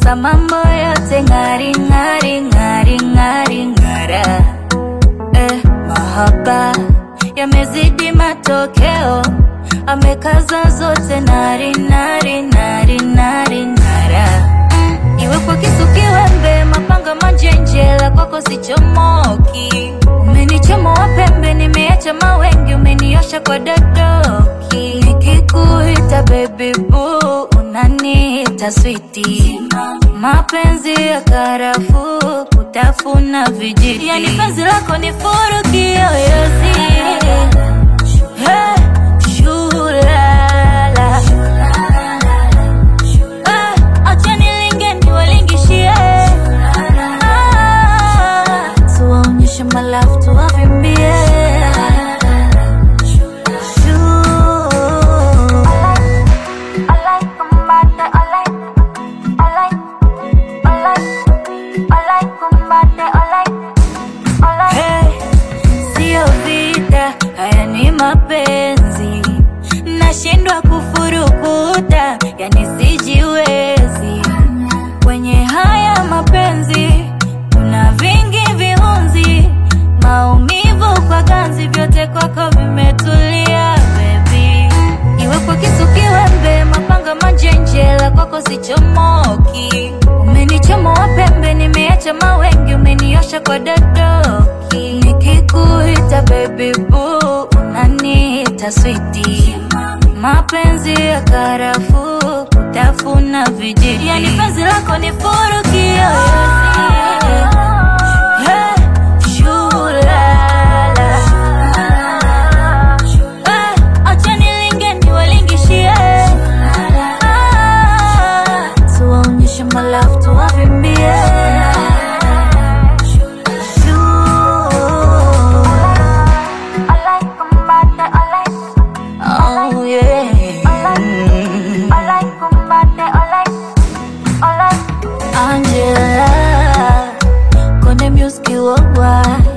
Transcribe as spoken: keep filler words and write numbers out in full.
Ila mambo yote ngari ngari ngari ngari ngara. Eh, mahaba yamezidi matokeo, amekaza zote nari nari nari nari nara. mm, Iwe kwa kisu kiwembe, mapanga manjenjela, kwako sichomoki. Umenichomoa pembe, nimeacha mawengi, umeniosha kwa dadoki. Nikikuita baby boo, unaniita sweetie. Mapenzi ya karafuu, kutafuna vijiti. Yani penzi lako ni furu kiyoyozi. Hey, shulala. Hey, acha nilinge niwalingishie. Ah, tuwaonyeshe my love, tuwavimbie. Haya ni mapenzi, nashindwa kufurukuta, yani sijiwezi. Kwenye haya mapenzi kuna vingi vihunzi, maumivu kwa ganzi, vyote kwako vimetulia baby. Iwe kwa kisu kiwembe, mapanga manjenjela, kwako sichomoki. Umenichomoa pembe, nimeacha mawengi, umeniosha kwa dadoki. Nikikuita baby boo, unaniita sweetie. Mapenzi ya karafuu, kutafuna vijiti. Yani penzi lako ni furu kiyoyozi. Hey, shulala. Hey, acha nilinge niwalingishie. Ah, tuwaonyeshe my love, tuwavimbie. Oh yeah. Angela, kone music worldwide.